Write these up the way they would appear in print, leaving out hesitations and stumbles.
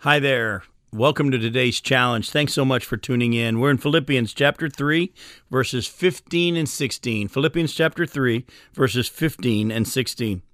Hi there. Welcome to today's challenge. Thanks so much for tuning in. We're in Philippians chapter 3, verses 15 and 16. Philippians chapter 3, verses 15 and 16.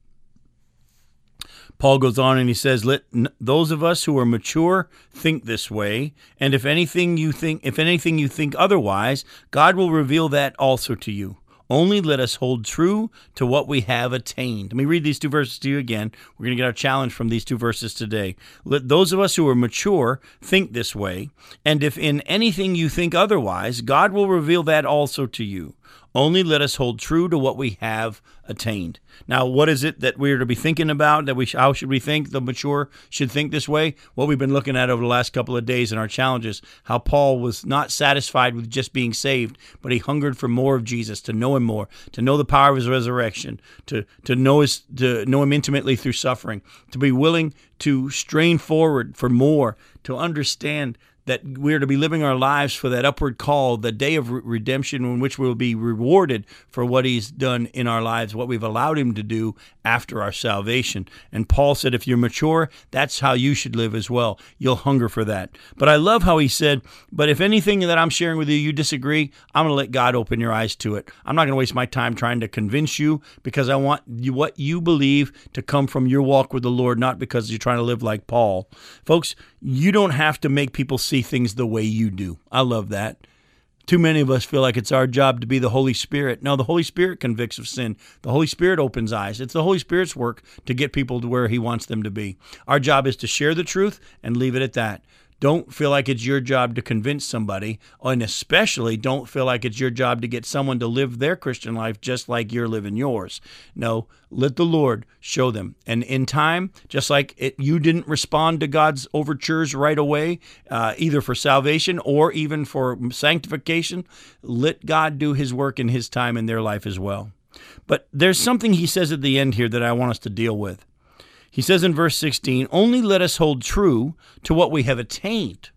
Paul goes on and he says, "Let those of us who are mature think this way, and if anything you think otherwise, God will reveal that also to you. Only let us hold true to what we have attained." Let me read these two verses to you again. We're going to get our challenge from these two verses today. Let those of us who are mature think this way, and if in anything you think otherwise, God will reveal that also to you. Only let us hold true to what we have attained. Now, what is it that we are to be thinking about? How should we think? The mature should think this way. What we've been looking at over the last couple of days in our challenges, how Paul was not satisfied with just being saved, but he hungered for more of Jesus, to know him more, to know the power of his resurrection, to know him intimately through suffering, to be willing to strain forward for more, to understand that we're to be living our lives for that upward call, the day of redemption in which we'll be rewarded for what he's done in our lives, what we've allowed him to do after our salvation. And Paul said, if you're mature, that's how you should live as well. You'll hunger for that. But I love how he said, but if anything that I'm sharing with you, you disagree, I'm going to let God open your eyes to it. I'm not going to waste my time trying to convince you, because I want what you believe to come from your walk with the Lord, not because you're trying to live like Paul. Folks, you don't have to make people see things the way you do. I love that. Too many of us feel like it's our job to be the Holy Spirit. No, the Holy Spirit convicts of sin. The Holy Spirit opens eyes. It's the Holy Spirit's work to get people to where he wants them to be. Our job is to share the truth and leave it at that. Don't feel like it's your job to convince somebody, and especially don't feel like it's your job to get someone to live their Christian life just like you're living yours. No, let the Lord show them. And in time, just like you didn't respond to God's overtures right away, either for salvation or even for sanctification, let God do his work in his time in their life as well. But there's something he says at the end here that I want us to deal with. He says in verse 16, only let us hold true to what we have attained.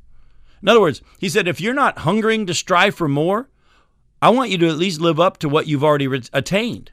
In other words, he said, if you're not hungering to strive for more, I want you to at least live up to what you've already attained.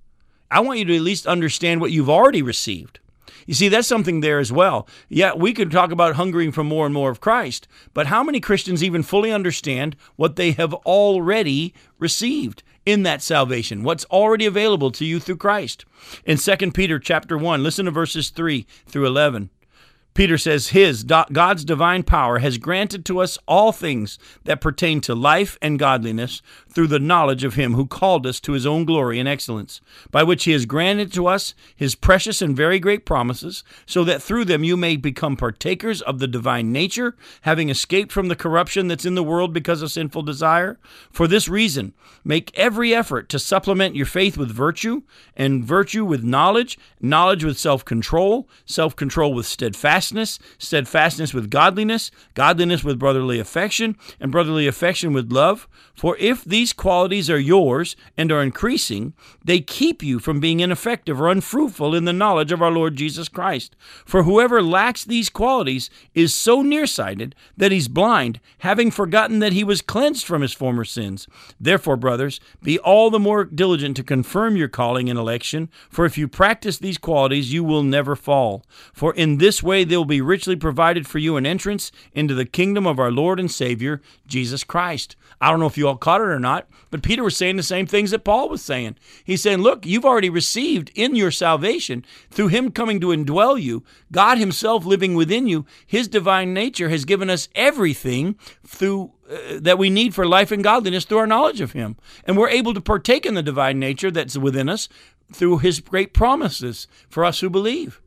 I want you to at least understand what you've already received. You see, that's something there as well. Yeah, we could talk about hungering for more and more of Christ, but how many Christians even fully understand what they have already received in that salvation, what's already available to you through Christ? In 2 Peter chapter 1, listen to verses 3 through 11. Peter says, God's divine power has granted to us all things that pertain to life and godliness through the knowledge of him who called us to his own glory and excellence, by which he has granted to us his precious and very great promises, so that through them you may become partakers of the divine nature, having escaped from the corruption that's in the world because of sinful desire. For this reason, make every effort to supplement your faith with virtue, and virtue with knowledge, knowledge with self-control, self-control with steadfastness, steadfastness with godliness, godliness with brotherly affection, and brotherly affection with love. For if these qualities are yours and are increasing, they keep you from being ineffective or unfruitful in the knowledge of our Lord Jesus Christ. For whoever lacks these qualities is so nearsighted that he's blind, having forgotten that he was cleansed from his former sins. Therefore, brothers, be all the more diligent to confirm your calling and election, for if you practice these qualities, you will never fall. For in this way there will be richly provided for you an entrance into the kingdom of our Lord and Savior, Jesus Christ. I don't know if you all caught it or not, but Peter was saying the same things that Paul was saying. He's saying, look, you've already received in your salvation, through him coming to indwell you, God himself living within you, his divine nature has given us everything through that we need for life and godliness through our knowledge of him. And we're able to partake in the divine nature that's within us through his great promises for us who believe.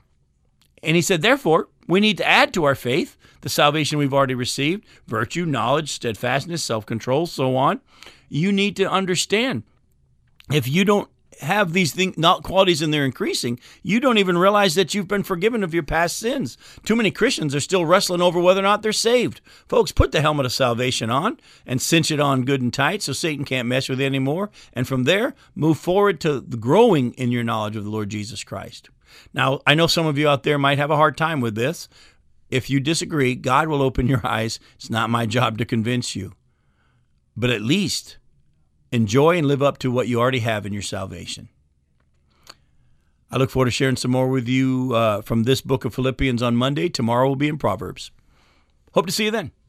And he said, therefore, we need to add to our faith the salvation we've already received, virtue, knowledge, steadfastness, self-control, so on. You need to understand, if you don't have these qualities and they're increasing, you don't even realize that you've been forgiven of your past sins. Too many Christians are still wrestling over whether or not they're saved. Folks, put the helmet of salvation on and cinch it on good and tight so Satan can't mess with you anymore. And from there, move forward to the growing in your knowledge of the Lord Jesus Christ. Now, I know some of you out there might have a hard time with this. If you disagree, God will open your eyes. It's not my job to convince you. But at least enjoy and live up to what you already have in your salvation. I look forward to sharing some more with you from this book of Philippians on Monday. Tomorrow will be in Proverbs. Hope to see you then.